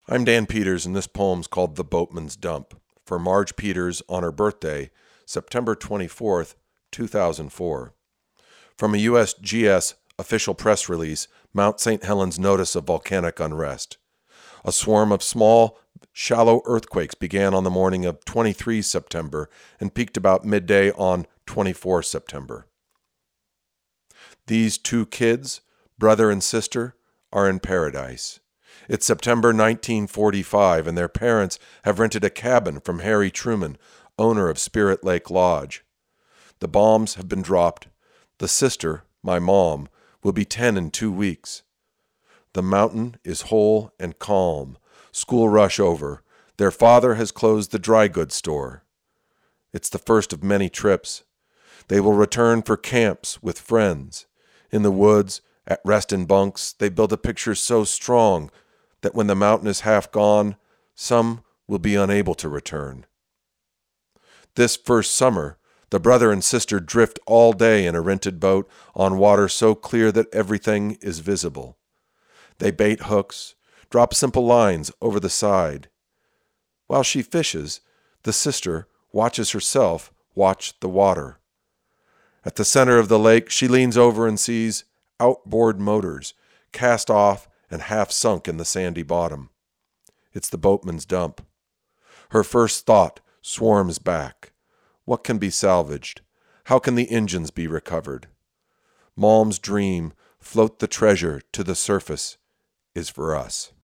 I'm Dan Peters, and this poem's called The Boatman's Dump, for Marge Peters on her birthday, September 24th, 2004. From a USGS official press release, Mount St. Helens notice of volcanic unrest. A swarm of small, shallow earthquakes began on the morning of 23 September and peaked about midday on 24 September. These two kids, brother and sister, are in paradise. It's September 1945, and their parents have rented a cabin from Harry Truman, owner of Spirit Lake Lodge. The bombs have been dropped. The sister, my mom, will be 10 in 2 weeks. The mountain is whole and calm. School rush over. Their father has closed the dry goods store. It's the first of many trips. They will return for camps with friends. In the woods, at rest in bunks, they build a picture so strong that when the mountain is half gone, some will be unable to return. This first summer, the brother and sister drift all day in a rented boat on water so clear that everything is visible. They bait hooks, drop simple lines over the side. While she fishes, the sister watches herself watch the water. At the center of the lake, she leans over and sees outboard motors, cast off and half sunk in the sandy bottom. It's the boatman's dump. Her first thought swarms back. What can be salvaged? How can the engines be recovered? Mom's dream, float the treasure to the surface, is for us.